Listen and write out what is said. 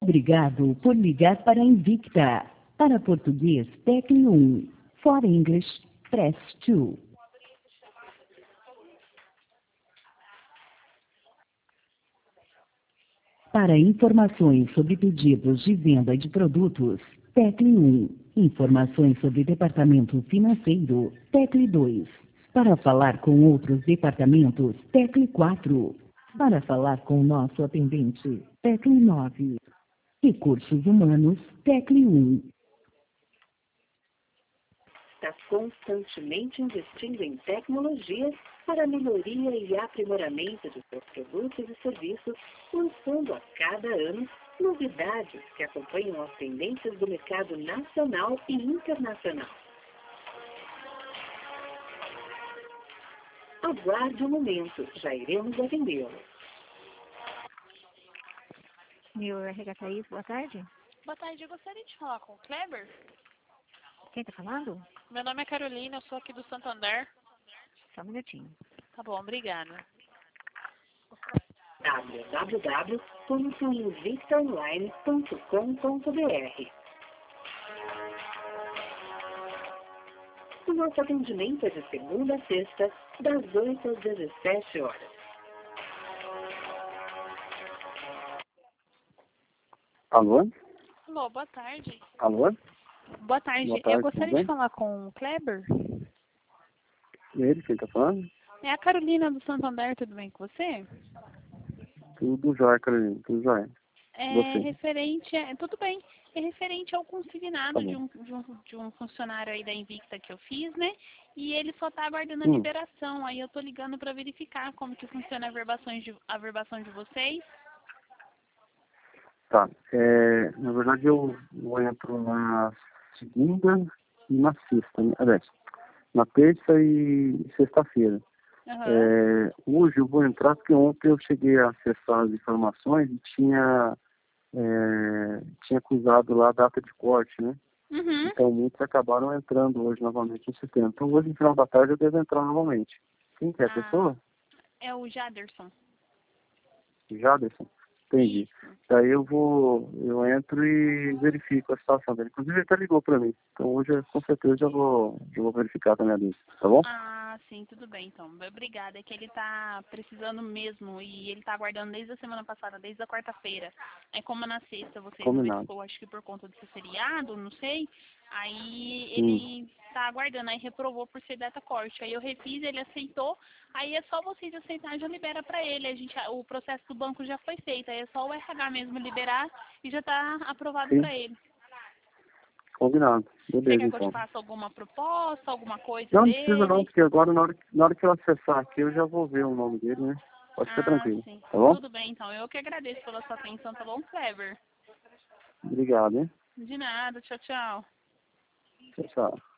Obrigado por ligar para a Invicta. Para português, tecle 1. For English, press 2. Para informações sobre pedidos de venda de produtos, tecle 1. Informações sobre departamento financeiro, tecle 2. Para falar com outros departamentos, tecle 4. Para falar com o nosso atendente, tecle 9. Recursos humanos, tecle 1. Está constantemente investindo em tecnologias para a melhoria e aprimoramento de seus produtos e serviços, lançando a cada ano novidades que acompanham as tendências do mercado nacional e internacional. Aguarde um momento, já iremos atendê-lo. Meu RH Thaís, boa tarde. Boa tarde, eu gostaria de falar com o Kleber. Quem está falando? Meu nome é Carolina, eu sou aqui do Santander. Só um minutinho. Tá bom, obrigada. www.invictaonline.com.br. O nosso atendimento é de segunda a sexta, das 8 às 17 horas. Alô? Alô, boa tarde. Alô? Boa tarde, Boa tarde, eu gostaria tudo bem? de falar com o Kleber. Ele, quem tá falando? É a Carolina do Santander, tudo bem com você? Tudo jóia, Carolina, tudo jóia. É Você? referente, tudo bem, é referente ao consignado Tá bom. de um funcionário aí da Invicta que eu fiz, né? E ele só tá aguardando a Hum. liberação, aí eu tô ligando para verificar como que funciona a verbação de vocês. Tá. Na verdade, eu entro na segunda e na sexta, né? Aliás, na terça e sexta-feira. Aham. Hoje eu vou entrar porque ontem eu cheguei a acessar as informações e tinha cruzado lá a data de corte, né? Uhum. Então muitos acabaram entrando hoje novamente no sistema. Então hoje, no final da tarde, eu devo entrar novamente. Quem que é a pessoa? É o Jaderson. Jaderson? Entendi. Isso. Daí eu entro e verifico a situação dele. Inclusive ele até ligou para mim. Então hoje com certeza eu vou verificar também a lista, tá bom? Ah, sim, tudo bem, então. Obrigada. É que ele tá precisando mesmo e ele tá aguardando desde a semana passada, desde a quarta-feira. Aí como na sexta vocês não Combinado. verificou, acho que por conta desse feriado, não sei. Aí Sim. ele tá aguardando, aí reprovou por ser data corte. Aí eu refiz, ele aceitou. Aí é só vocês aceitarem, já libera pra ele. O processo do banco já foi feito. Aí é só o RH mesmo liberar e já tá aprovado Sim. pra ele. Combinado. Você Beleza, quer que eu te então. faça alguma proposta, alguma coisa Não precisa não, dele? porque agora na hora que eu acessar aqui eu já vou ver o nome dele, né? Pode ficar Ah, tranquilo, sim. tá bom? Tudo bem, então. Eu que agradeço pela sua atenção, tá bom, Kleber? Obrigado, hein? De nada. Tchau, tchau. Tchau, tchau.